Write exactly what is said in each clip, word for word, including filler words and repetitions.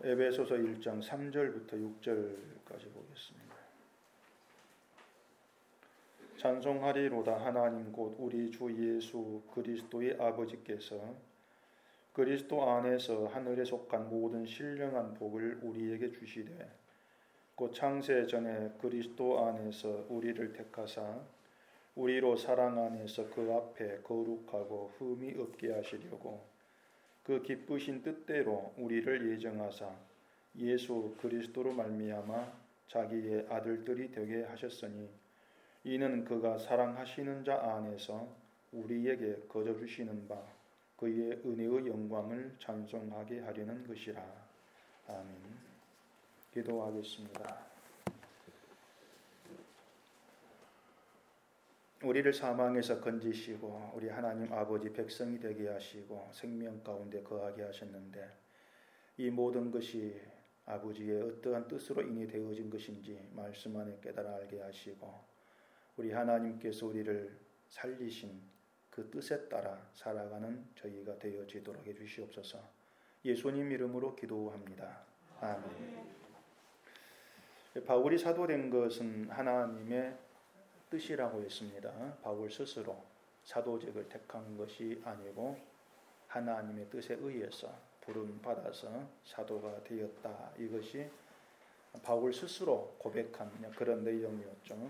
에베소서 일 장 삼 절부터 육 절까지 보겠습니다. 찬송하리로다 하나님 곧 우리 주 예수 그리스도의 아버지께서 그리스도 안에서 하늘에 속한 모든 신령한 복을 우리에게 주시되 곧 창세 전에 그리스도 안에서 우리를 택하사 우리로 사랑 안에서 그 앞에 거룩하고 흠이 없게 하시려고 그 기쁘신 뜻대로 우리를 예정하사 예수 그리스도로 말미암아 자기의 아들들이 되게 하셨으니 이는 그가 사랑하시는 자 안에서 우리에게 거저 주시는 바 그의 은혜의 영광을 찬송하게 하려는 것이라. 아멘. 기도하겠습니다. 우리를 사망에서 건지시고 우리 하나님 아버지 백성이 되게 하시고 생명 가운데 거하게 하셨는데 이 모든 것이 아버지의 어떠한 뜻으로 인해 되어진 것인지 말씀 안에 깨달아 알게 하시고 우리 하나님께서 우리를 살리신 그 뜻에 따라 살아가는 저희가 되어지도록 해주시옵소서. 예수님 이름으로 기도합니다. 아멘. 바울이 사도된 것은 하나님의 뜻이라고 했습니다. 바울 스스로 사도직을 택한 것이 아니고 하나님의 뜻에 의해서 부름 받아서 사도가 되었다. 이것이 바울 스스로 고백한 그런 내용이었죠.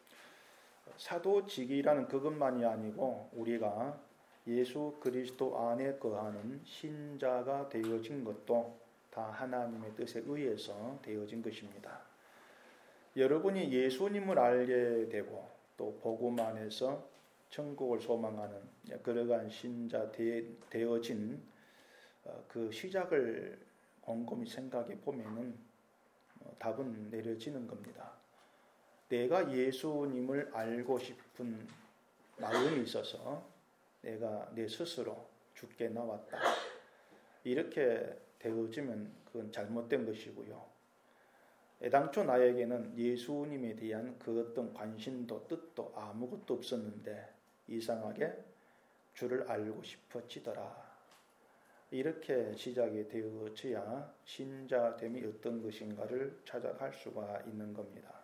사도직이라는 그것만이 아니고 우리가 예수 그리스도 안에 거하는 신자가 되어진 것도 다 하나님의 뜻에 의해서 되어진 것입니다. 여러분이 예수님을 알게 되고 또 복음 안에서 천국을 소망하는 그러한 신자 되어진 그 시작을 곰곰이 생각해 보면은 답은 내려지는 겁니다. 내가 예수님을 알고 싶은 마음이 있어서 내가 내 스스로 죽게 나왔다. 이렇게 되어지면 그건 잘못된 것이고요. 애당초 나에게는 예수님에 대한 그 어떤 관심도 뜻도 아무것도 없었는데 이상하게 주를 알고 싶어지더라. 이렇게 시작이 되어져야 신자됨이 어떤 것인가를 찾아갈 수가 있는 겁니다.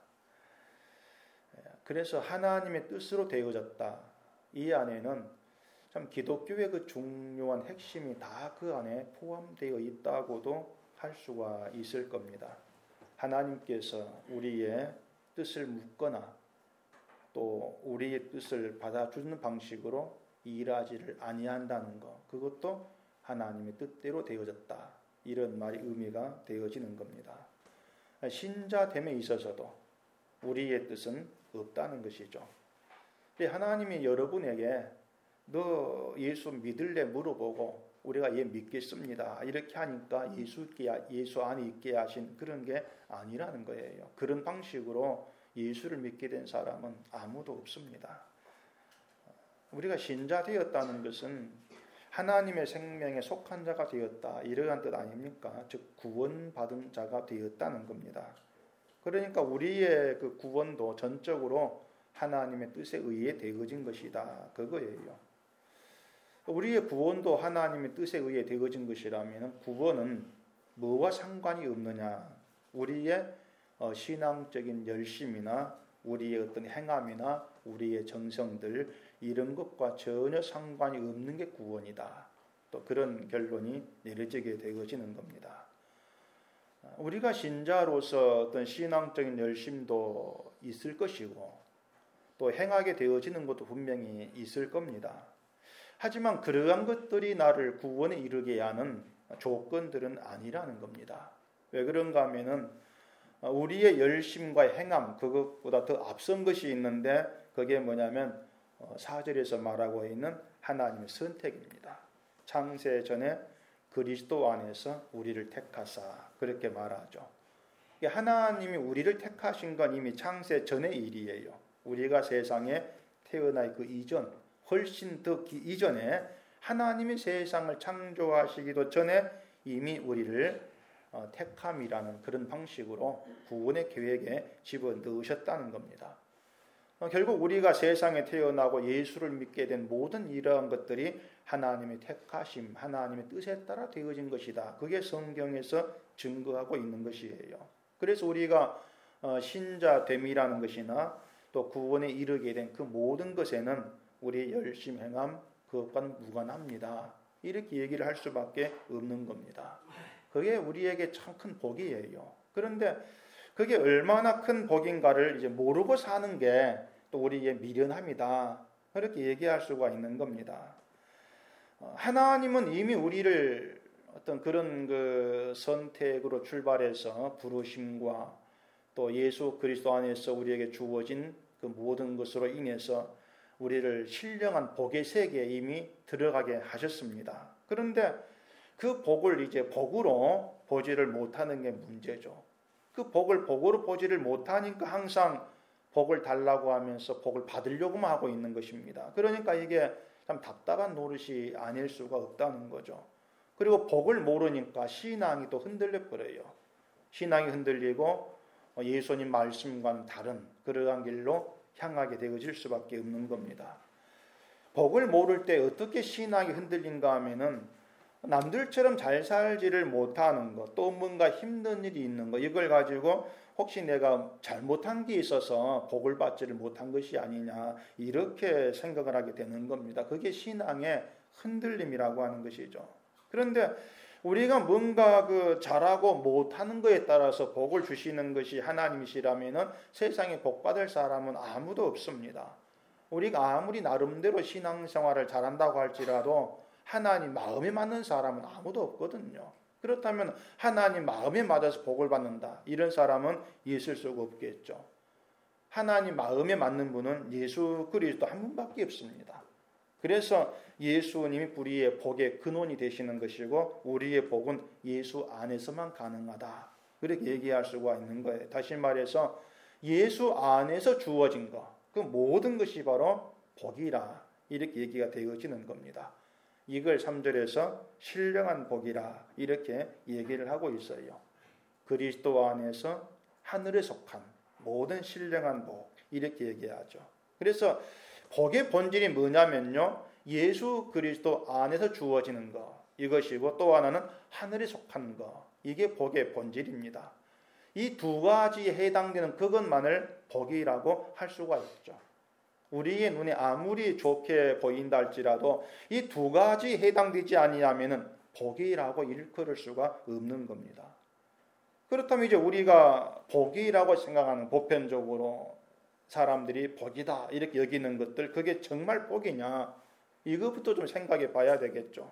그래서 하나님의 뜻으로 되어졌다. 이 안에는 참 기독교의 그 중요한 핵심이 다 그 안에 포함되어 있다고도 할 수가 있을 겁니다. 하나님께서 우리의 뜻을 묻거나 또 우리의 뜻을 받아주는 방식으로 일하지를 아니한다는 것, 그것도 하나님의 뜻대로 되어졌다. 이런 말이 의미가 되어지는 겁니다. 신자됨에 있어서도 우리의 뜻은 없다는 것이죠. 하나님이 여러분에게 너 예수 믿을래 물어보고 우리가 얘 믿겠습니다. 이렇게 하니까 예수, 예수 안에 있게 하신 그런 게 아니라는 거예요. 그런 방식으로 예수를 믿게 된 사람은 아무도 없습니다. 우리가 신자 되었다는 것은 하나님의 생명에 속한 자가 되었다. 이러한 뜻 아닙니까? 즉 구원받은 자가 되었다는 겁니다. 그러니까 우리의 그 구원도 전적으로 하나님의 뜻에 의해 되어진 것이다. 그거예요. 우리의 구원도 하나님의 뜻에 의해 되어진 것이라면 구원은 뭐와 상관이 없느냐? 우리의 신앙적인 열심이나 우리의 어떤 행함이나 우리의 정성들 이런 것과 전혀 상관이 없는 게 구원이다. 또 그런 결론이 내려지게 되어지는 겁니다. 우리가 신자로서 어떤 신앙적인 열심도 있을 것이고 또 행하게 되어지는 것도 분명히 있을 겁니다. 하지만 그러한 것들이 나를 구원에 이르게 하는 조건들은 아니라는 겁니다. 왜 그런가 하면은 우리의 열심과 행함 그것보다 더 앞선 것이 있는데 그게 뭐냐면 사 절에서 말하고 있는 하나님의 선택입니다. 창세 전에 그리스도 안에서 우리를 택하사 그렇게 말하죠. 하나님이 우리를 택하신 건 이미 창세 전의 일이에요. 우리가 세상에 태어날 그 이전 훨씬 더 이전에 하나님이 세상을 창조하시기도 전에 이미 우리를 택함이라는 그런 방식으로 구원의 계획에 집어넣으셨다는 겁니다. 결국 우리가 세상에 태어나고 예수를 믿게 된 모든 이러한 것들이 하나님의 택하심, 하나님의 뜻에 따라 되어진 것이다. 그게 성경에서 증거하고 있는 것이에요. 그래서 우리가 신자됨이라는 것이나 또 구원에 이르게 된 그 모든 것에는 우리의 열심 행함 그것과는 무관합니다. 이렇게 얘기를 할 수밖에 없는 겁니다. 그게 우리에게 참 큰 복이에요. 그런데 그게 얼마나 큰 복인가를 이제 모르고 사는 게 또 우리의 미련함이다. 그렇게 얘기할 수가 있는 겁니다. 하나님은 이미 우리를 어떤 그런 그 선택으로 출발해서 부르심과 또 예수 그리스도 안에서 우리에게 주어진 그 모든 것으로 인해서 우리를 신령한 복의 세계에 이미 들어가게 하셨습니다. 그런데 그 복을 이제 복으로 보지를 못하는 게 문제죠. 그 복을 복으로 보지를 못하니까 항상 복을 달라고 하면서 복을 받으려고만 하고 있는 것입니다. 그러니까 이게 참 답답한 노릇이 아닐 수가 없다는 거죠. 그리고 복을 모르니까 신앙이 또 흔들려 버려요. 신앙이 흔들리고 예수님 말씀과는 다른 그러한 길로 향하게 되어질 수밖에 없는 겁니다. 복을 모를 때 어떻게 신앙이 흔들린가 하면은 남들처럼 잘 살지를 못하는 것, 또 뭔가 힘든 일이 있는 것, 이걸 가지고 혹시 내가 잘못한 게 있어서 복을 받지를 못한 것이 아니냐 이렇게 생각을 하게 되는 겁니다. 그게 신앙의 흔들림이라고 하는 것이죠. 그런데 우리가 뭔가 그 잘하고 못하는 것에 따라서 복을 주시는 것이 하나님이시라면은 세상에 복 받을 사람은 아무도 없습니다. 우리가 아무리 나름대로 신앙생활을 잘한다고 할지라도 하나님 마음에 맞는 사람은 아무도 없거든요. 그렇다면 하나님 마음에 맞아서 복을 받는다. 이런 사람은 있을 수가 없겠죠. 하나님 마음에 맞는 분은 예수 그리스도 한 분밖에 없습니다. 그래서 예수님이 우리의 복의 근원이 되시는 것이고 우리의 복은 예수 안에서만 가능하다. 그렇게 얘기할 수가 있는 거예요. 다시 말해서 예수 안에서 주어진 것, 그 모든 것이 바로 복이라 이렇게 얘기가 되어지는 겁니다. 이걸 삼 절에서 신령한 복이라 이렇게 얘기를 하고 있어요. 그리스도 안에서 하늘에 속한 모든 신령한 복 이렇게 얘기하죠. 그래서 복의 본질이 뭐냐면요, 예수 그리스도 안에서 주어지는 것 이것이고 또 하나는 하늘에 속한 것, 이게 복의 본질입니다. 이 두 가지에 해당되는 그것만을 복이라고 할 수가 있죠. 우리의 눈에 아무리 좋게 보인다 할지라도 이 두 가지에 해당되지 아니하면은 복이라고 일컬을 수가 없는 겁니다. 그렇다면 이제 우리가 복이라고 생각하는 보편적으로 사람들이 복이다 이렇게 여기는 것들, 그게 정말 복이냐 이것부터 좀 생각해 봐야 되겠죠.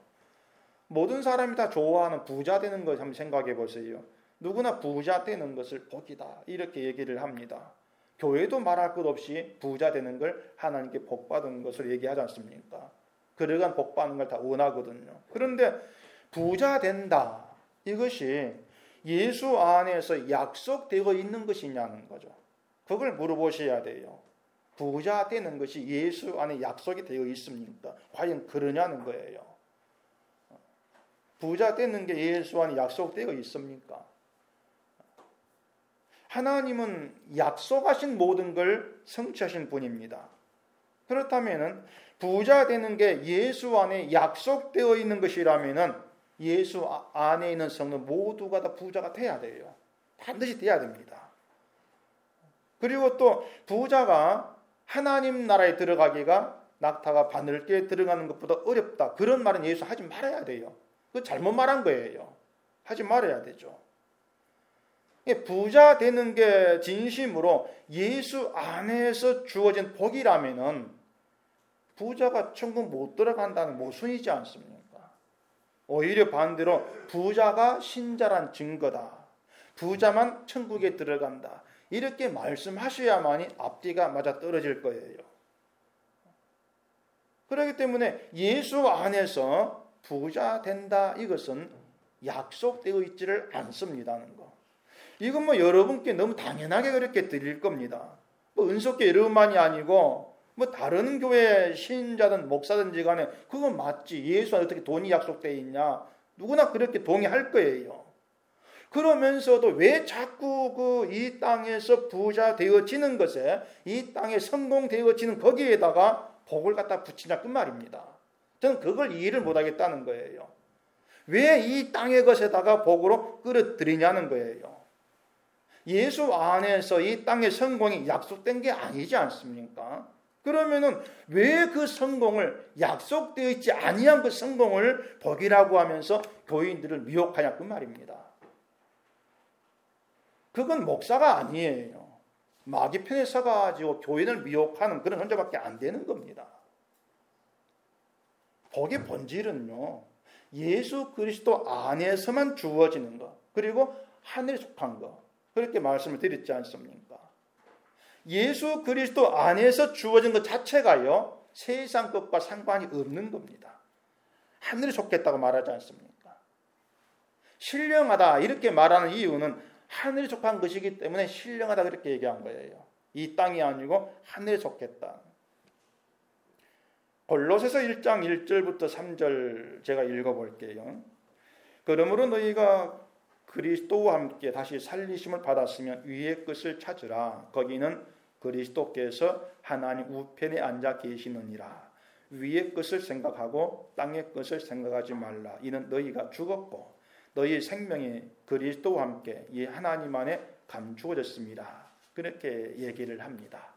모든 사람이 다 좋아하는 부자 되는 것 한번 생각해 보세요. 누구나 부자 되는 것을 복이다 이렇게 얘기를 합니다. 교회도 말할 것 없이 부자 되는 걸 하나님께 복 받은 것을 얘기하지 않습니까? 그러간 복 받는 걸 다 원하거든요. 그런데 부자 된다 이것이 예수 안에서 약속되어 있는 것이냐는 거죠. 그걸 물어보셔야 돼요. 부자 되는 것이 예수 안에 약속이 되어 있습니까? 과연 그러냐는 거예요. 부자 되는 게 예수 안에 약속되어 있습니까? 하나님은 약속하신 모든 걸 성취하신 분입니다. 그렇다면 부자 되는 게 예수 안에 약속되어 있는 것이라면 예수 안에 있는 성도 모두가 다 부자가 돼야 돼요. 반드시 돼야 됩니다. 그리고 또 부자가 하나님 나라에 들어가기가 낙타가 바늘개에 들어가는 것보다 어렵다. 그런 말은 예수 하지 말아야 돼요. 그거 잘못 말한 거예요. 하지 말아야 되죠. 부자 되는 게 진심으로 예수 안에서 주어진 복이라면은 부자가 천국 못 들어간다는 모순이지 않습니까? 오히려 반대로 부자가 신자란 증거다. 부자만 천국에 들어간다. 이렇게 말씀하셔야만이 앞뒤가 맞아 떨어질 거예요. 그렇기 때문에 예수 안에서 부자 된다 이것은 약속되어 있지를 않습니다는 거. 이건 뭐 여러분께 너무 당연하게 그렇게 드릴 겁니다. 뭐 은속교 여러분만이 아니고 뭐 다른 교회 신자든 목사든지 간에 그건 맞지. 예수 안에 어떻게 돈이 약속되어 있냐. 누구나 그렇게 동의할 거예요. 그러면서도 왜 자꾸 그 이 땅에서 부자 되어지는 것에 이 땅에 성공되어지는 거기에다가 복을 갖다 붙이냐 그 말입니다. 저는 그걸 이해를 못하겠다는 거예요. 왜 이 땅의 것에다가 복으로 끌어들이냐는 거예요. 예수 안에서 이 땅의 성공이 약속된 게 아니지 않습니까? 그러면은 왜 그 성공을, 약속되어 있지 아니한 그 성공을 복이라고 하면서 교인들을 미혹하냐 그 말입니다. 그건 목사가 아니에요. 마귀 편에 서가지고 교인을 미혹하는 그런 혼자밖에 안 되는 겁니다. 복의 본질은요, 예수 그리스도 안에서만 주어지는 것, 그리고 하늘에 속한 것, 그렇게 말씀을 드렸지 않습니까? 예수 그리스도 안에서 주어진 것 자체가요, 세상 것과 상관이 없는 겁니다. 하늘에 속했다고 말하지 않습니까? 신령하다 이렇게 말하는 이유는 하늘에 속한 것이기 때문에 신령하다 그렇게 얘기한 거예요. 이 땅이 아니고 하늘에 속했다. 골로새서 일 장 일 절부터 삼 절 제가 읽어볼게요. 그러므로 너희가 그리스도와 함께 다시 살리심을 받았으면 위의 것을 찾으라. 거기는 그리스도께서 하나님 우편에 앉아 계시느니라. 위의 것을 생각하고 땅의 것을 생각하지 말라. 이는 너희가 죽었고 너희의 생명이 그리스도와 함께 이 하나님 안에 감추어졌습니다. 그렇게 얘기를 합니다.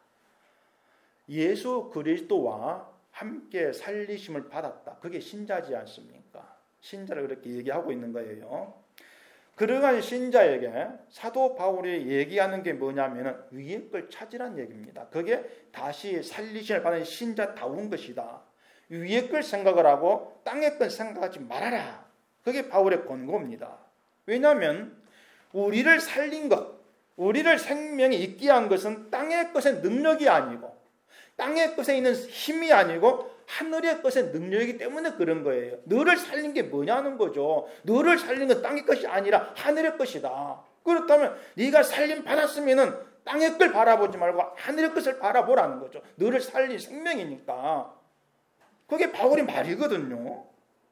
예수 그리스도와 함께 살리심을 받았다. 그게 신자지 않습니까? 신자를 그렇게 얘기하고 있는 거예요. 그러한 신자에게 사도 바울이 얘기하는 게 뭐냐면 위의 걸 찾으란 얘기입니다. 그게 다시 살리심을 받은 신자다운 것이다. 위의 걸 생각을 하고 땅의 걸 생각하지 말아라. 그게 바울의 권고입니다. 왜냐하면 우리를 살린 것, 우리를 생명이 있게 한 것은 땅의 것의 능력이 아니고 땅의 것에 있는 힘이 아니고 하늘의 것의 능력이기 때문에 그런 거예요. 너를 살린 게 뭐냐는 거죠. 너를 살린 건 땅의 것이 아니라 하늘의 것이다. 그렇다면 네가 살림 받았으면은 땅의 걸 바라보지 말고 하늘의 것을 바라보라는 거죠. 너를 살린 생명이니까. 그게 바울의 말이거든요.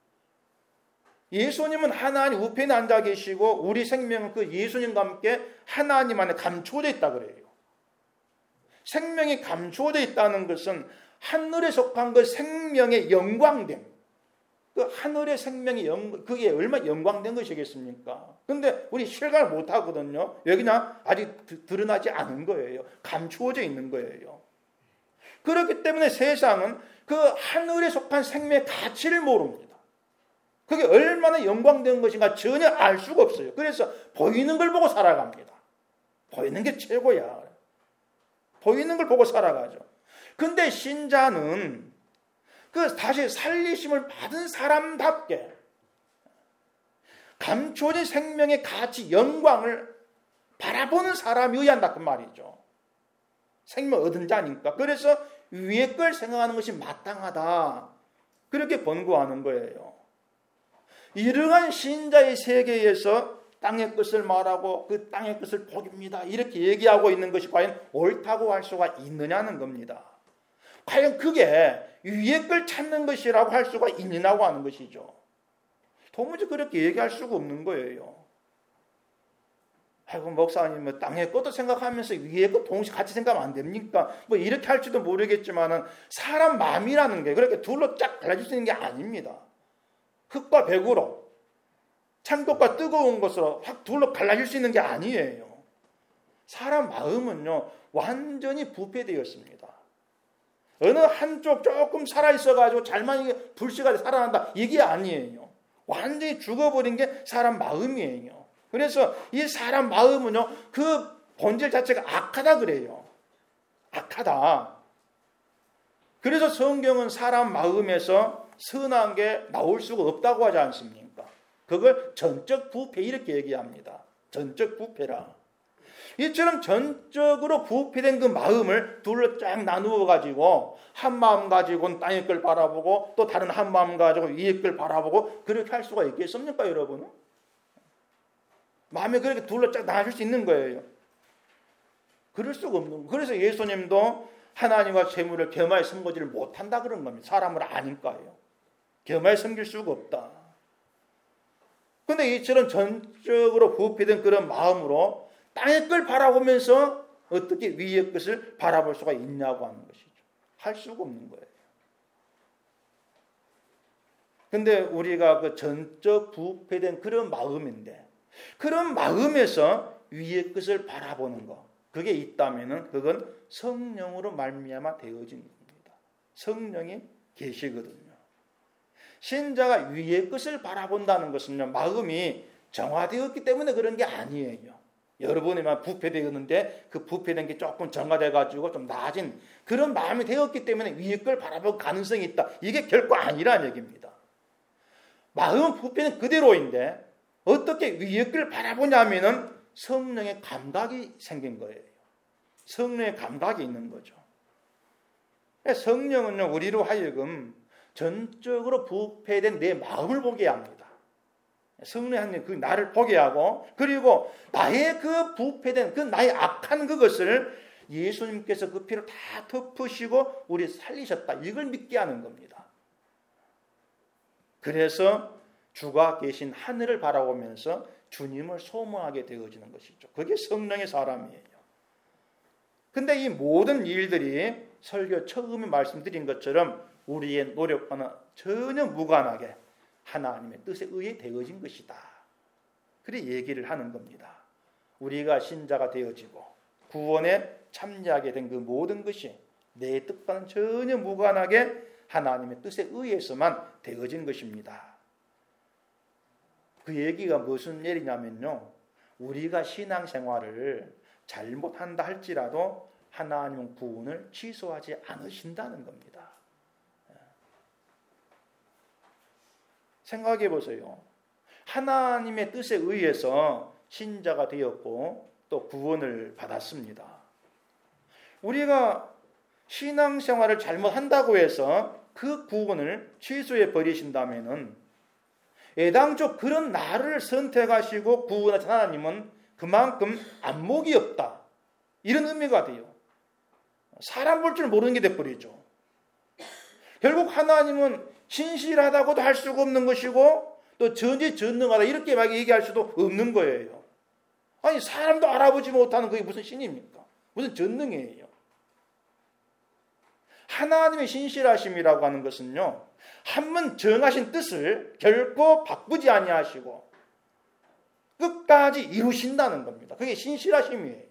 예수님은 하나님 우편에 앉아 계시고 우리 생명은 그 예수님과 함께 하나님 안에 감추어져 있다 그래요. 생명이 감추어져 있다는 것은 하늘에 속한 그 생명의 영광됨. 그 하늘의 생명의 영, 그게 얼마나 영광된 것이겠습니까? 근데 우리 실감을 못 하거든요. 여기나 아직 드러나지 않은 거예요. 감추어져 있는 거예요. 그렇기 때문에 세상은 그 하늘에 속한 생명의 가치를 모릅니다. 그게 얼마나 영광된 것인가 전혀 알 수가 없어요. 그래서 보이는 걸 보고 살아갑니다. 보이는 게 최고야. 보이는 걸 보고 살아가죠. 근데 신자는 그 다시 살리심을 받은 사람답게 감춰진 생명의 가치, 영광을 바라보는 사람이어야 한다 그 말이죠. 생명 얻은 자니까. 그래서 위의 걸 생각하는 것이 마땅하다. 그렇게 권고하는 거예요. 이러한 신자의 세계에서 땅의 것을 말하고 그 땅의 것을 복입니다. 이렇게 얘기하고 있는 것이 과연 옳다고 할 수가 있느냐는 겁니다. 과연 그게 위의 걸 찾는 것이라고 할 수가 있느냐고 하는 것이죠. 도무지 그렇게 얘기할 수가 없는 거예요. 아이고 목사님 뭐 땅의 것도 생각하면서 위의 것 동시에 같이 생각하면 안 됩니까? 뭐 이렇게 할지도 모르겠지만은 사람 마음이라는 게 그렇게 둘로 쫙 갈라질 수 있는 게 아닙니다. 흙과 백으로 찬것과 뜨거운 것으로 확 둘로 갈라질 수 있는 게 아니에요. 사람 마음은요 완전히 부패되었습니다. 어느 한쪽 조금 살아있어가지고 잘만 불씨가 살아난다 이게 아니에요. 완전히 죽어버린 게 사람 마음이에요. 그래서 이 사람 마음은요 그 본질 자체가 악하다 그래요. 악하다. 그래서 성경은 사람 마음에서 선한 게 나올 수가 없다고 하지 않습니까? 그걸 전적 부패 이렇게 얘기합니다. 전적 부패라. 이처럼 전적으로 부패된 그 마음을 둘로 쫙 나누어 가지고 한 마음 가지고는 땅의 걸 바라보고 또 다른 한 마음 가지고 위의 걸 바라보고 그렇게 할 수가 있겠습니까 여러분? 마음이 그렇게 둘로 쫙 나눠질 수 있는 거예요. 그럴 수가 없는 거예요. 그래서 예수님도 하나님과 재물을 겸하여 섬기지를 못한다 그런 겁니다. 사람을 아니까요. 겸하여 섬길 수가 없다. 근데 이처럼 전적으로 부패된 그런 마음으로 땅의 걸 바라보면서 어떻게 위의 것을 바라볼 수가 있냐고 하는 것이죠. 할 수가 없는 거예요. 근데 우리가 그 전적 부패된 그런 마음인데, 그런 마음에서 위의 것을 바라보는 것, 그게 있다면은 그건 성령으로 말미암아 되어진 겁니다. 성령이 계시거든요. 신자가 위의 것을 바라본다는 것은요, 마음이 정화되었기 때문에 그런 게 아니에요. 여러분이만 부패되었는데 그 부패된 게 조금 정화돼가지고 좀 나아진 그런 마음이 되었기 때문에 위의 걸 바라볼 가능성이 있다. 이게 결코 아니라는 얘기입니다. 마음 부패는 그대로인데 어떻게 위의 걸 바라보냐면은 성령의 감각이 생긴 거예요. 성령의 감각이 있는 거죠. 성령은요, 우리로 하여금 전적으로 부패된 내 마음을 보게 합니다. 성령이 하는 그 나를 보게 하고, 그리고 나의 그 부패된 그 나의 악한 그것을 예수님께서 그 피로 다 덮으시고 우리 살리셨다, 이걸 믿게 하는 겁니다. 그래서 주가 계신 하늘을 바라보면서 주님을 소망하게 되어지는 것이죠. 그게 성령의 사람이에요. 근데 이 모든 일들이 설교 처음에 말씀드린 것처럼 우리의 노력과는 전혀 무관하게 하나님의 뜻에 의해 되어진 것이다. 그래 얘기를 하는 겁니다. 우리가 신자가 되어지고 구원에 참여하게 된 그 모든 것이 내 뜻과는 전혀 무관하게 하나님의 뜻에 의해서만 되어진 것입니다. 그 얘기가 무슨 얘기냐면요, 우리가 신앙생활을 잘못한다 할지라도 하나님은 구원을 취소하지 않으신다는 겁니다. 생각해 보세요. 하나님의 뜻에 의해서 신자가 되었고 또 구원을 받았습니다. 우리가 신앙생활을 잘못한다고 해서 그 구원을 취소해 버리신다면은 애당초 그런 나를 선택하시고 구원하신 하나님은 그만큼 안목이 없다, 이런 의미가 돼요. 사람 볼 줄 모르는 게 돼버리죠. 결국 하나님은 신실하다고도 할 수가 없는 것이고 또 전지전능하다 이렇게 막 얘기할 수도 없는 거예요. 아니 사람도 알아보지 못하는 그게 무슨 신입니까? 무슨 전능이에요. 하나님의 신실하심이라고 하는 것은요, 한 번 정하신 뜻을 결코 바꾸지 아니하시고 끝까지 이루신다는 겁니다. 그게 신실하심이에요.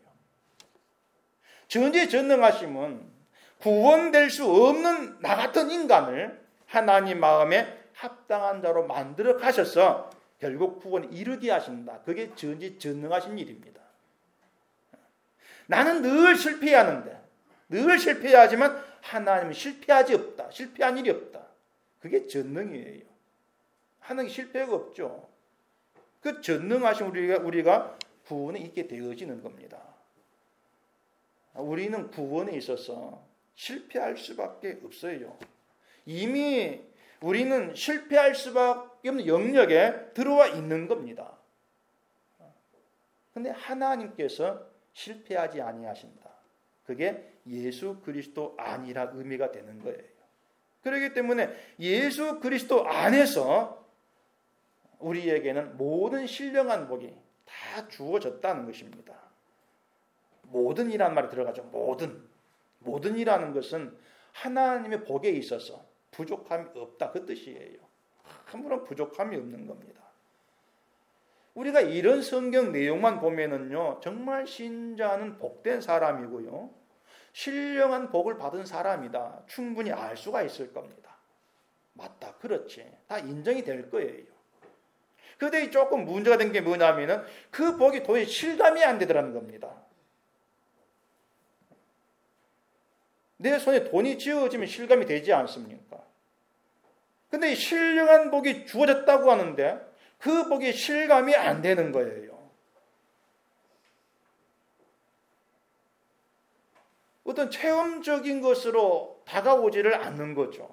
전지전능하심은 구원될 수 없는 나 같은 인간을 하나님 마음에 합당한 자로 만들어 가셔서 결국 구원에 이르게 하신다. 그게 전지전능하신 일입니다. 나는 늘 실패하는데, 늘 실패하지만 하나님은 실패하지 없다. 실패한 일이 없다. 그게 전능이에요. 하나님 실패가 없죠. 그 전능하신 우리가, 우리가 구원에 있게 되어지는 겁니다. 우리는 구원에 있어서 실패할 수밖에 없어요. 이미 우리는 실패할 수밖에 없는 영역에 들어와 있는 겁니다. 그런데 하나님께서 실패하지 아니하신다. 그게 예수 그리스도 안이라 의미가 되는 거예요. 그렇기 때문에 예수 그리스도 안에서 우리에게는 모든 신령한 복이 다 주어졌다는 것입니다. 모든이라는 말이 들어가죠. 모든. 모든이라는 것은 하나님의 복에 있어서 부족함이 없다, 그 뜻이에요. 아무런 부족함이 없는 겁니다. 우리가 이런 성경 내용만 보면은요, 정말 신자는 복된 사람이고요, 신령한 복을 받은 사람이다, 충분히 알 수가 있을 겁니다. 맞다, 그렇지, 다 인정이 될 거예요. 그런데 조금 문제가 된 게 뭐냐면은 그 복이 도저히 실감이 안 되더라는 겁니다. 내 손에 돈이 쥐어지면 실감이 되지 않습니까? 근데 이 신령한 복이 주어졌다고 하는데 그 복이 실감이 안 되는 거예요. 어떤 체험적인 것으로 다가오지를 않는 거죠.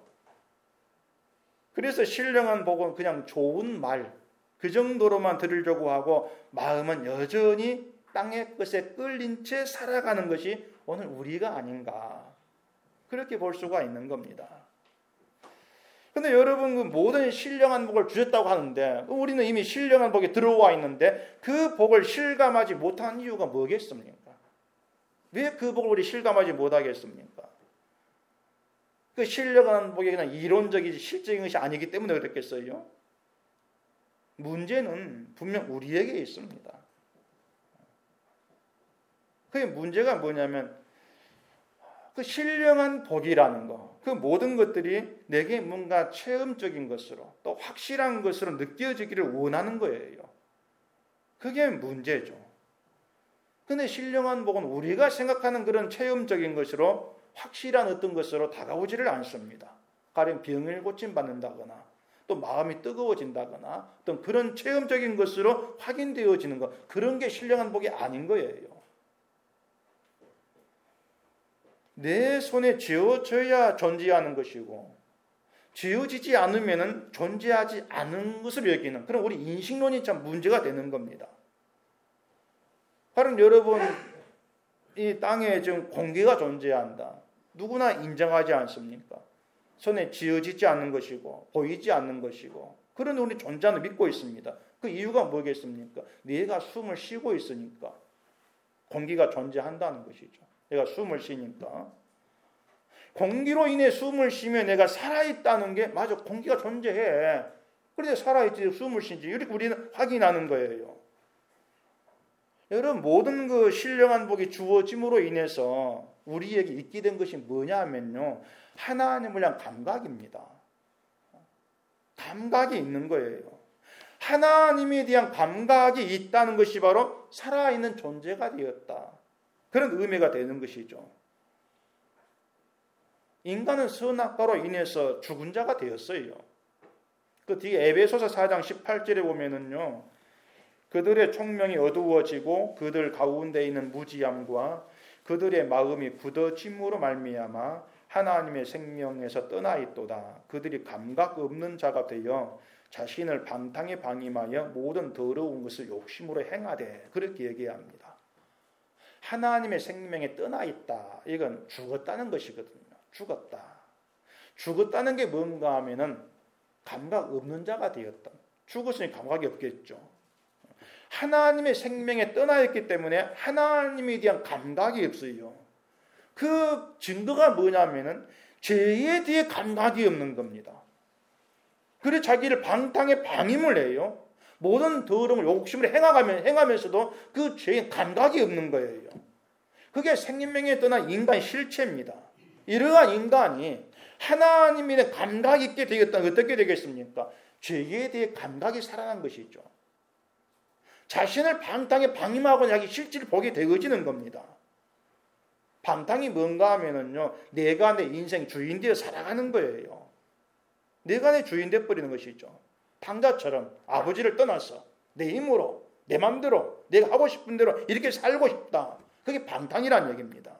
그래서 신령한 복은 그냥 좋은 말, 그 정도로만 들으려고 하고 마음은 여전히 땅의 것에 끌린 채 살아가는 것이 오늘 우리가 아닌가, 그렇게 볼 수가 있는 겁니다. 근데 여러분, 그 모든 신령한 복을 주셨다고 하는데 우리는 이미 신령한 복에 들어와 있는데 그 복을 실감하지 못한 이유가 뭐겠습니까? 왜 그 복을 우리 실감하지 못하겠습니까? 그 신령한 복이 그냥 이론적이지 실적인 것이 아니기 때문에 그랬겠어요? 문제는 분명 우리에게 있습니다. 그게 문제가 뭐냐면 그 신령한 복이라는 거, 그 모든 것들이 내게 뭔가 체험적인 것으로 또 확실한 것으로 느껴지기를 원하는 거예요. 그게 문제죠. 근데 신령한 복은 우리가 생각하는 그런 체험적인 것으로 확실한 어떤 것으로 다가오지를 않습니다. 가령 병을 고침받는다거나 또 마음이 뜨거워진다거나 어떤 그런 체험적인 것으로 확인되어지는 것, 그런 게 신령한 복이 아닌 거예요. 내 손에 쥐어져야 존재하는 것이고 쥐어지지 않으면 존재하지 않은 것을 여기는, 그럼 우리 인식론이 참 문제가 되는 겁니다. 바로 여러분, 이 땅에 지금 공기가 존재한다. 누구나 인정하지 않습니까? 손에 쥐어지지 않는 것이고 보이지 않는 것이고 그런 우리 존재는 믿고 있습니다. 그 이유가 뭐겠습니까? 내가 숨을 쉬고 있으니까 공기가 존재한다는 것이죠. 내가 숨을 쉬니까. 공기로 인해 숨을 쉬면 내가 살아있다는 게, 맞아, 공기가 존재해. 그런데 살아있지, 숨을 쉬지. 이렇게 우리는 확인하는 거예요. 여러분, 모든 그 신령한 복이 주어짐으로 인해서 우리에게 있게 된 것이 뭐냐 하면요, 하나님을 향한 감각입니다. 감각이 있는 거예요. 하나님에 대한 감각이 있다는 것이 바로 살아있는 존재가 되었다. 그런 의미가 되는 것이죠. 인간은 선악과로 인해서 죽은 자가 되었어요. 그 뒤에 에베소서 사 장 십팔 절에 보면은요, 그들의 총명이 어두워지고 그들 가운데 있는 무지함과 그들의 마음이 굳어짐으로 말미암아 하나님의 생명에서 떠나 있도다. 그들이 감각 없는 자가 되어 자신을 방탕에 방임하여 모든 더러운 것을 욕심으로 행하되, 그렇게 얘기합니다. 하나님의 생명에 떠나 있다. 이건 죽었다는 것이거든요. 죽었다. 죽었다는 게 뭔가 하면은 감각 없는 자가 되었다. 죽었으니 감각이 없겠죠. 하나님의 생명에 떠나 있기 때문에 하나님에 대한 감각이 없어요. 그 증거가 뭐냐면은 죄에 대해 감각이 없는 겁니다. 그래 자기를 방탕에 방임을 해요. 모든 더러움을 욕심을 행하면, 행하면서도 그 죄에 감각이 없는 거예요. 그게 생명에 떠난 인간의 실체입니다. 이러한 인간이 하나님에 대해 감각이 있게 되겠다면 어떻게 되겠습니까? 죄에 대해 감각이 살아난 것이죠. 자신을 방탕에 방임하고 자기 실질을 보게 되어지는 겁니다. 방탕이 뭔가 하면은요, 내가 내 인생 주인 되어 살아가는 거예요. 내가 내 주인 되어 버리는 것이죠. 방자처럼 아버지를 떠나서 내 힘으로, 내 마음대로, 내가 하고 싶은 대로 이렇게 살고 싶다. 그게 방탕이라는 얘기입니다.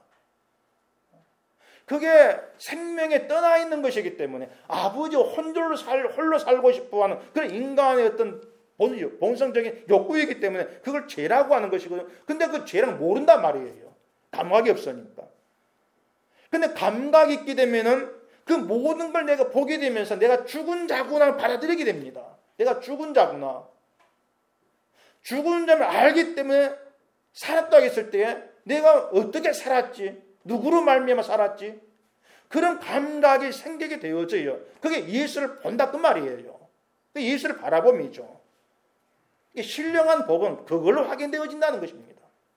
그게 생명에 떠나 있는 것이기 때문에 아버지 혼절로 살, 홀로 살고 싶어하는 그런 인간의 어떤 본, 본성적인 욕구이기 때문에 그걸 죄라고 하는 것이거든요. 근데 그 죄랑 모른단 말이에요. 감각이 없으니까. 근데 감각이 있게 되면은 그 모든 걸 내가 보게 되면서 내가 죽은 자구나 받아들이게 됩니다. 내가 죽은 자구나. 죽은 자를 알기 때문에 살았다고 했을 때 내가 어떻게 살았지? 누구로 말미암아 살았지? 그런 감각이 생기게 되어져요. 그게 예수를 본다 그 말이에요. 예수를 바라봄이죠. 신령한 복은 그걸로 확인되어진다는 것입니다.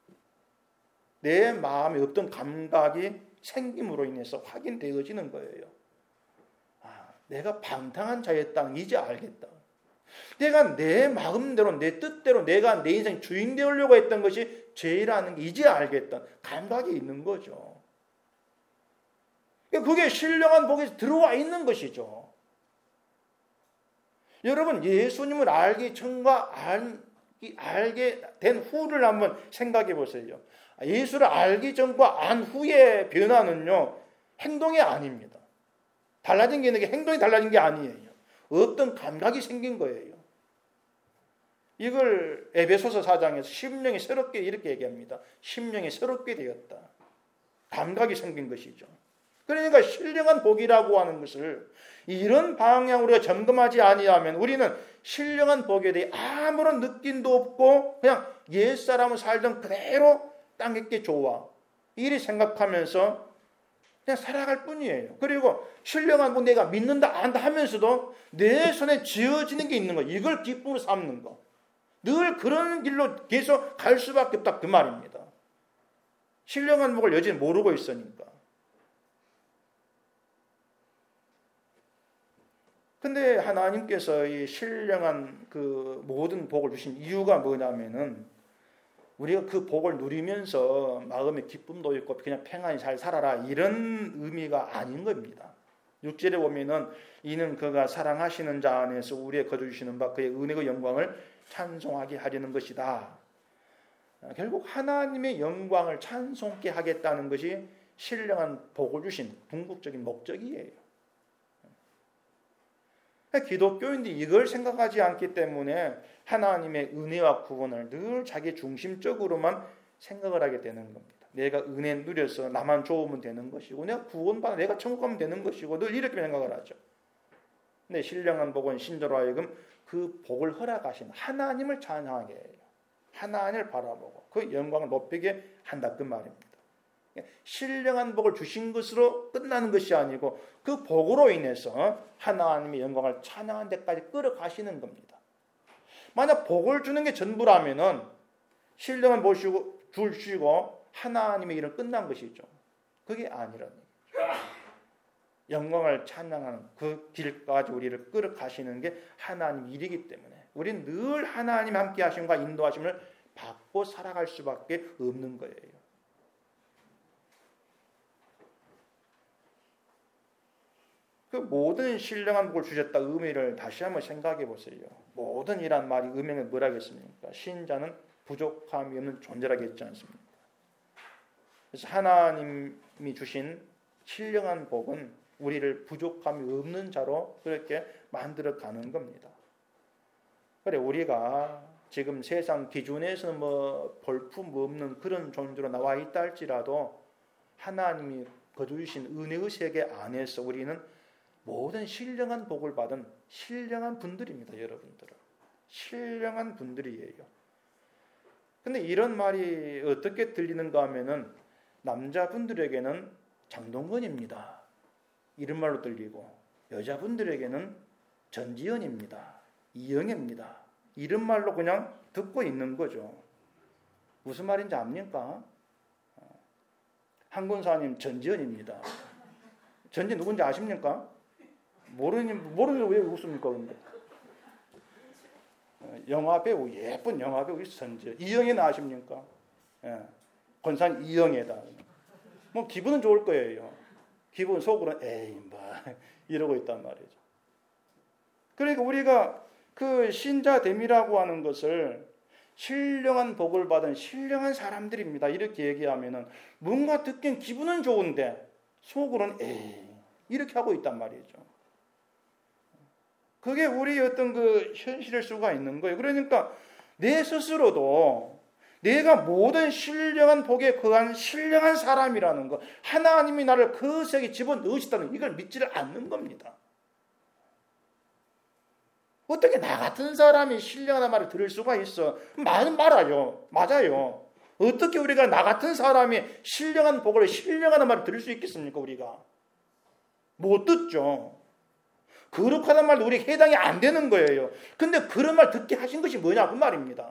내 마음에 어떤 감각이 생김으로 인해서 확인되어지는 거예요. 아, 내가 방탕한 자였다. 이제 알겠다. 내가 내 마음대로, 내 뜻대로 내가 내 인생 주인 되려고 했던 것이 죄라는 게 이제 알겠다. 감각이 있는 거죠. 그게 신령한 복에 들어와 있는 것이죠. 여러분, 예수님을 알기 전과 알, 알게 된 후를 한번 생각해 보세요. 예수를 알기 전과 안 후의 변화는요, 행동이 아닙니다. 달라진 게 있는 게 행동이 달라진 게 아니에요. 어떤 감각이 생긴 거예요. 이걸 에베소서 사 장에서 심령이 새롭게 이렇게 얘기합니다. 심령이 새롭게 되었다. 감각이 생긴 것이죠. 그러니까 신령한 복이라고 하는 것을 이런 방향으로 우리가 점검하지 아니하면 우리는 신령한 복에 대해 아무런 느낌도 없고 그냥 옛사람을 살던 그대로 땅에게 좋아 이리 생각하면서 그냥 살아갈 뿐이에요. 그리고 신령한 거 내가 믿는다 안다 하면서도 내 손에 쥐어지는 게 있는 거, 이걸 기쁨으로 삼는 거. 늘 그런 길로 계속 갈 수밖에 없다 그 말입니다. 신령한 복을 여전히 모르고 있으니까. 근데 하나님께서 이 신령한 그 모든 복을 주신 이유가 뭐냐면은 우리가 그 복을 누리면서 마음에 기쁨도 있고 그냥 평안히 잘 살아라 이런 의미가 아닌 겁니다. 육 절에 보면은 이는 그가 사랑하시는 자 안에서 우리의 거두시는 바 그의 은혜의 영광을 찬송하게 하려는 것이다. 결국 하나님의 영광을 찬송케 하겠다는 것이 신령한 복을 주신 궁극적인 목적이에요. 기독교인들이 이걸 생각하지 않기 때문에 하나님의 은혜와 구원을 늘 자기 중심적으로만 생각을 하게 되는 겁니다. 내가 은혜 누려서 나만 좋으면 되는 것이고 내가 구원받아 내가 천국 가면 되는 것이고 늘 이렇게 생각을 하죠. 근데 신령한 복은 신자로 하여금 그 복을 허락하신 하나님을 찬양하게 해요. 하나님을 바라보고 그 영광을 높이게 한다 그 말입니다. 신령한 복을 주신 것으로 끝나는 것이 아니고 그 복으로 인해서 하나님의 영광을 찬양하는 데까지 끌어가시는 겁니다. 만약 복을 주는 게 전부라면은 신령한 복을 주시고 하나님의 일은 끝난 것이죠. 그게 아니라는 얘기죠. 영광을 찬양하는 그 길까지 우리를 끌어가시는 게 하나님 일이기 때문에 우리는 늘 하나님 함께 하심과 인도하심을 받고 살아갈 수밖에 없는 거예요. 그 모든 신령한 복을 주셨다 의미를 다시 한번 생각해 보세요. 모든 이란 말이 의미가 뭐라겠습니까? 신자는 부족함이 없는 존재라겠지 않습니까? 그래서 하나님이 주신 신령한 복은 우리를 부족함이 없는 자로 그렇게 만들어 가는 겁니다. 그래 우리가 지금 세상 기준에서는 뭐 볼품 없는 그런 존재로 나와 있다 할지라도 하나님이 거두신 은혜의 세계 안에서 우리는 모든 신령한 복을 받은 신령한 분들입니다. 여러분들은 신령한 분들이에요. 근데 이런 말이 어떻게 들리는가 하면은 남자분들에게는 장동건입니다 이런 말로 들리고 여자분들에게는 전지현입니다 이영애입니다 이런 말로 그냥 듣고 있는 거죠. 무슨 말인지 압니까? 한 권사님 전지현입니다. 전지 누군지 아십니까? 모르는 모르는 왜 웃습니까? 근데 영화 배우 예쁜 영화 배우 전지현 이영애는 아십니까? 예. 권사님 이영애다. 뭐 기분은 좋을 거예요. 기분 속으로는 에이 뭐 이러고 있단 말이죠. 그러니까 우리가 그 신자됨이라고 하는 것을 신령한 복을 받은 신령한 사람들입니다. 이렇게 얘기하면은 뭔가 듣기엔 기분은 좋은데 속으로는 에이 이렇게 하고 있단 말이죠. 그게 우리의 어떤 그 현실일 수가 있는 거예요. 그러니까 내 스스로도 내가 모든 신령한 복에 거한 신령한 사람이라는 것, 하나님이 나를 그 세계에 집어넣으셨다는 이걸 믿지를 않는 겁니다. 어떻게 나 같은 사람이 신령하다는 말을 들을 수가 있어? 말은 말아요. 맞아요. 어떻게 우리가 나 같은 사람이 신령한 복을 신령하다는 말을 들을 수 있겠습니까? 우리가 못 듣죠. 거룩하다는 말도 우리에게 해당이 안 되는 거예요. 근데 그런 말 듣게 하신 것이 뭐냐 그 말입니다.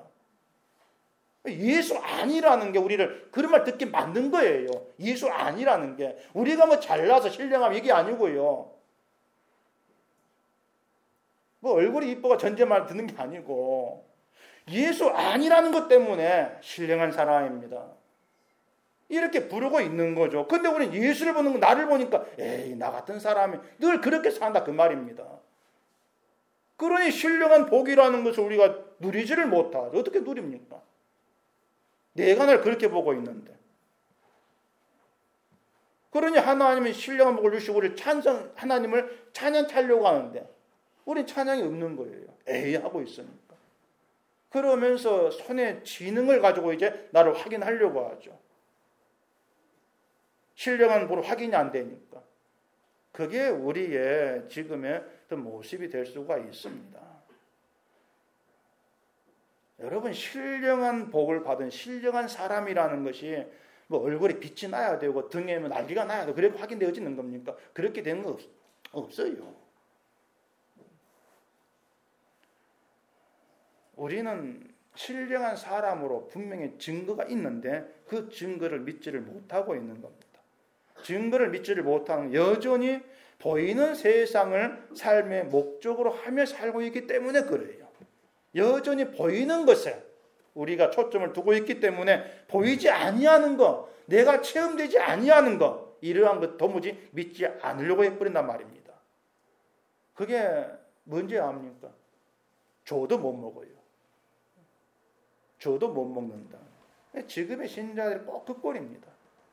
예수 아니라는 게 우리를 그런 말 듣게 만든 거예요. 예수 아니라는 게 우리가 뭐 잘나서 신령하면 이게 아니고요. 뭐 얼굴이 이뻐가 전제말 듣는 게 아니고 예수 아니라는 것 때문에 신령한 사람입니다. 이렇게 부르고 있는 거죠. 근데 우리는 예수를 보는 거 나를 보니까 에이 나 같은 사람이 늘 그렇게 산다 그 말입니다. 그러니 신령한 복이라는 것을 우리가 누리지를 못하죠. 어떻게 누립니까? 내가 날 그렇게 보고 있는데. 그러니 하나님이 신령한 복을 주시고 우리 찬성 하나님을 찬양 차려고 하는데 우리 찬양이 없는 거예요. 에이 하고 있으니까. 그러면서 손에 지능을 가지고 이제 나를 확인하려고 하죠. 신령한 복을 확인이 안 되니까. 그게 우리의 지금의 모습이 될 수가 있습니다. 여러분 신령한 복을 받은 신령한 사람이라는 것이 뭐 얼굴에 빛이 나야 되고 등에 날개가 나야 되고 그래 확인되어지는 겁니까? 그렇게 되는 거 없, 없어요. 우리는 신령한 사람으로 분명히 증거가 있는데 그 증거를 믿지를 못하고 있는 겁니다. 증거를 믿지를 못하는 여전히 보이는 세상을 삶의 목적으로 하며 살고 있기 때문에 그래요. 여전히 보이는 것에 우리가 초점을 두고 있기 때문에 보이지 아니하는 것, 내가 체험되지 아니하는 것, 이러한 것 도무지 믿지 않으려고 해버린단 말입니다. 그게 뭔지 압니까? 줘도 못 먹어요. 줘도 못 먹는다. 지금의 신자들이 꼭 그 꼴입니다.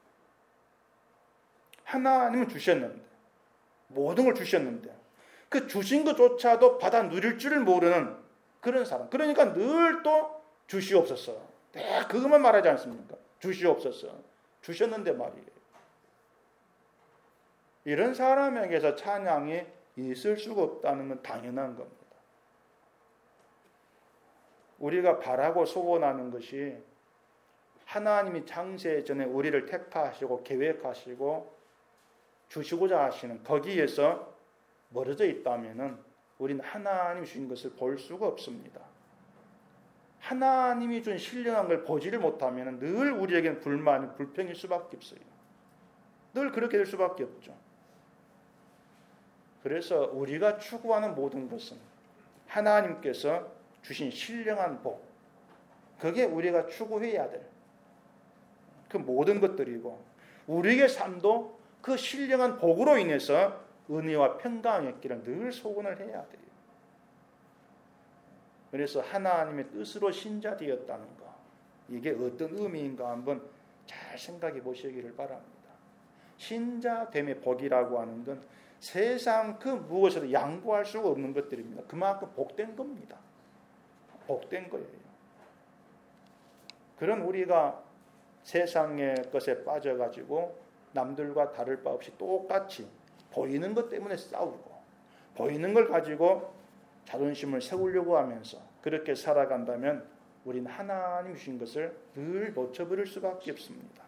하나님은 주셨는데, 모든 걸 주셨는데 그 주신 것조차도 받아 누릴 줄을 모르는 그런 사람. 그러니까 늘 또 주시옵소서. 네, 그것만 말하지 않습니까? 주시옵소서. 주셨는데 말이에요. 이런 사람에게서 찬양이 있을 수가 없다는 건 당연한 겁니다. 우리가 바라고 소원하는 것이 하나님이 창세 전에 우리를 택하시고 계획하시고 주시고자 하시는 거기에서 멀어져 있다면 우리는 하나님이 주신 것을 볼 수가 없습니다. 하나님이 준 신령한 걸 보지를 못하면 늘 우리에게는 불만이 불평일 수밖에 없어요. 늘 그렇게 될 수밖에 없죠. 그래서 우리가 추구하는 모든 것은 하나님께서 주신 신령한 복, 그게 우리가 추구해야 될 그 모든 것들이고 우리의 삶도 그 신령한 복으로 인해서 은혜와 평강이 있기를 늘 소원을 해야 돼요. 그래서 하나님의 뜻으로 신자 되었다는 것, 이게 어떤 의미인가 한번 잘 생각해 보시기를 바랍니다. 신자됨의 복이라고 하는 건 세상 그 무엇에도 양보할 수가 없는 것들입니다. 그만큼 복된 겁니다. 복된 거예요. 그런 우리가 세상의 것에 빠져가지고 남들과 다를 바 없이 똑같이 보이는 것 때문에 싸우고 보이는 걸 가지고 자존심을 세우려고 하면서 그렇게 살아간다면 우린 하나님 주신 것을 늘 놓쳐버릴 수밖에 없습니다.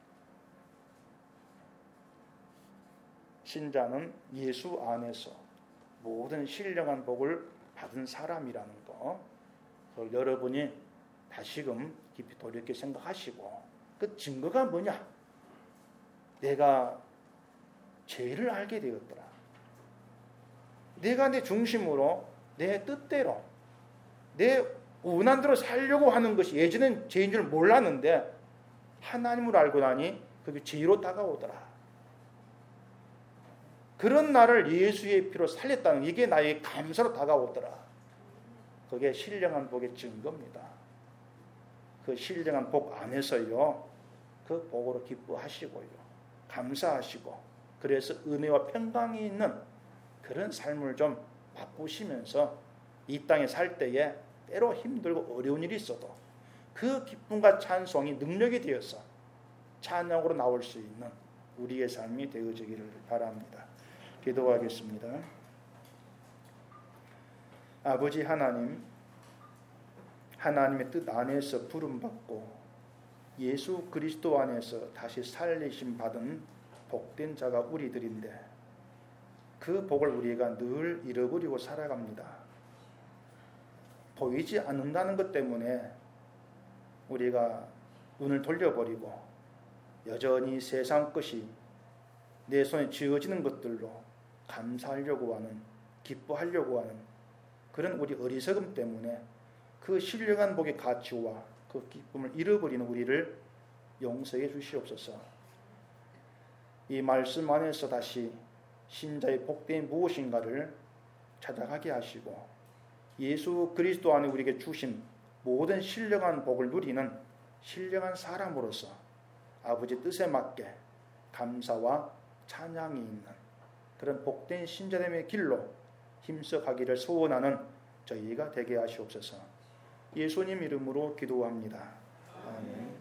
신자는 예수 안에서 모든 신령한 복을 받은 사람이라는 거, 그걸 여러분이 다시금 깊이 돌이켜 생각하시고 그 증거가 뭐냐? 내가 죄를 알게 되었더라. 내가 내 중심으로 내 뜻대로 내 원한대로 살려고 하는 것이 예전엔 죄인 줄 몰랐는데 하나님을 알고 나니 그게 죄로 다가오더라. 그런 나를 예수의 피로 살렸다는 이게 나의 감사로 다가오더라. 그게 신령한 복의 증거입니다. 그 신령한 복 안에서요, 그 복으로 기뻐하시고요, 감사하시고, 그래서 은혜와 평강이 있는 그런 삶을 좀 바꾸시면서 이 땅에 살 때에 때로 힘들고 어려운 일이 있어도 그 기쁨과 찬송이 능력이 되어서 찬양으로 나올 수 있는 우리의 삶이 되어지기를 바랍니다. 기도하겠습니다. 아버지 하나님, 하나님의 뜻 안에서 부름받고 예수 그리스도 안에서 다시 살리심 받은 복된 자가 우리들인데 그 복을 우리가 늘 잃어버리고 살아갑니다. 보이지 않는다는 것 때문에 우리가 눈을 돌려버리고 여전히 세상 것이 내 손에 쥐어지는 것들로 감사하려고 하는, 기뻐하려고 하는 그런 우리 어리석음 때문에 그 신령한 복의 가치와 그 기쁨을 잃어버리는 우리를 용서해 주시옵소서. 이 말씀 안에서 다시 신자의 복됨이 무엇인가를 찾아가게 하시고 예수 그리스도 안에 우리에게 주신 모든 신령한 복을 누리는 신령한 사람으로서 아버지 뜻에 맞게 감사와 찬양이 있는 그런 복된 신자됨의 길로 힘써 가기를 소원하는 저희가 되게 하시옵소서. 예수님 이름으로 기도합니다. 아멘.